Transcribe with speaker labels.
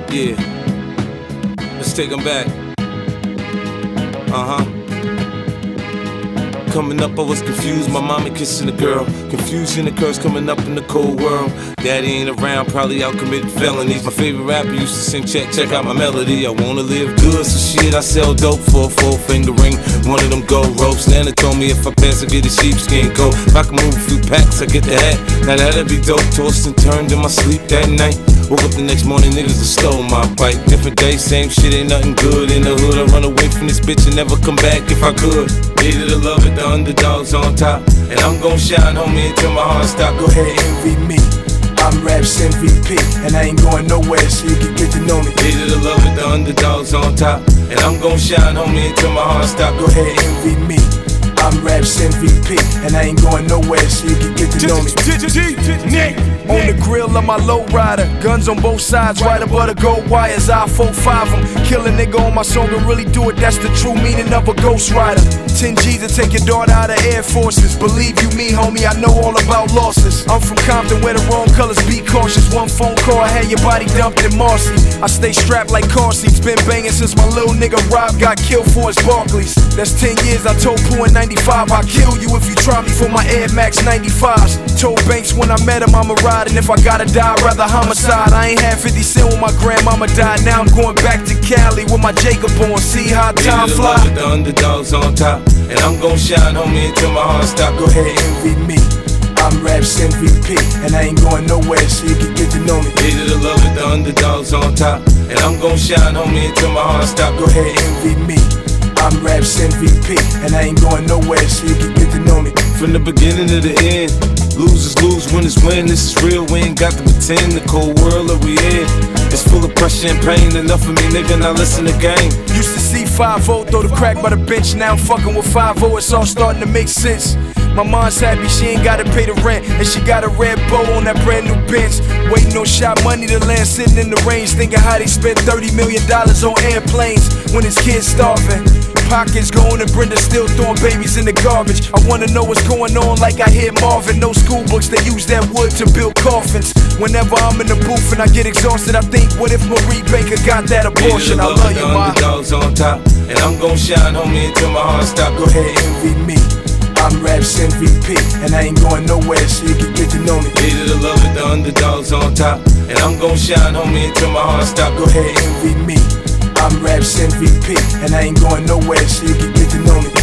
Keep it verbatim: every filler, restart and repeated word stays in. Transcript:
Speaker 1: Yeah. Let's take them back. Uh-huh. Coming up, I was confused, my mama kissing a girl. Confusion occurs coming up in the cold world. Daddy ain't around, probably out committing felonies. My favorite rapper used to sing, check, check out my melody. I wanna live good, so shit, I sell dope for a four finger ring. One of them gold ropes. Nana told me if I pass, I get a sheepskin coat. If I can move a few packs, I get the hat. Now that'd be dope. Tossed and turned in my sleep that night. Woke up the next morning, niggas have stole my bike. Different day, same shit, ain't nothing good. In the hood, I run away from this bitch and never come back if I could. Hated to love it, the underdogs on top. And I'm gon' shine, homie, until my heart stop.
Speaker 2: Go ahead, envy me. I'm Raps M V P, and I ain't going nowhere, so you can get to know me.
Speaker 1: Hated to love it, the underdogs on top. And I'm gon' shine, homie, until my heart stop.
Speaker 2: Go ahead, envy me. I'm Raps M V P, and I ain't going nowhere, so you can get to know me. On the grill of my lowrider, guns on both sides, right above the gold wires. I four five them, kill a nigga on my song and really do it. That's the true meaning of a ghost rider. ten G's to take your daughter out of Air Forces. Believe you me, homie, I know all about losses. I'm from Compton where the wrong colors, be cautious. One phone call, I had your body dumped in Marcy. I stay strapped like car seats, been banging since my little nigga Rob got killed for his Barclays. That's ten years, I told Pooh in ninety-five, I'll kill you if you try me for my Air Max ninety-fives. Told Banks when I met him I'ma ride, and if I gotta die, I'd rather homicide. I ain't had fifty cent when my grandmama died. Now I'm going back to Cali with my Jacob on. See how time fly.
Speaker 1: The underdogs on top, and I'm gon' shine, homie, until my heart stop.
Speaker 2: Go ahead, envy me. I'm Raps M V P, and I ain't going nowhere, so you can get to know me.
Speaker 1: Hated to love it, the underdogs on top, and I'm gon' shine, homie, until my heart stop.
Speaker 2: Go ahead, envy me. I'm Raps M V P, and I ain't going nowhere, so you can get to know me.
Speaker 1: From the beginning to the end, losers lose, winners win. This is real, we ain't got to pretend. The cold world that we in, it's full of pressure and pain. Enough of me, nigga, now listen to game.
Speaker 2: Used to see five oh throw the crack by the bench. Now I'm fucking with five oh, it's all starting to make sense. My mom's happy, she ain't gotta pay the rent, and she got a red bow on that brand new Benz. Waiting on shot money to land, sitting in the range, thinking how they spent thirty million dollars on airplanes when his kids starving. Pockets going and Brenda still throwing babies in the garbage. I wanna know what's going on like I hear Marvin. No school books, they use that wood to build coffins. Whenever I'm in the booth and I get exhausted, I think, what if Marie Baker got that abortion? I love you, ma.
Speaker 1: Underdogs on top, and I'm gon' shine, homie, until my heart stop.
Speaker 2: Go ahead, envy me. I'm Raps M V P, and I ain't going nowhere, so you can get to know me.
Speaker 1: Hated to love it, the underdogs on top, and I'm gon' shine, homie, until my heart stop.
Speaker 2: Go ahead, envy me. I'm Raps M V P, and I ain't going nowhere, so you can get to know me.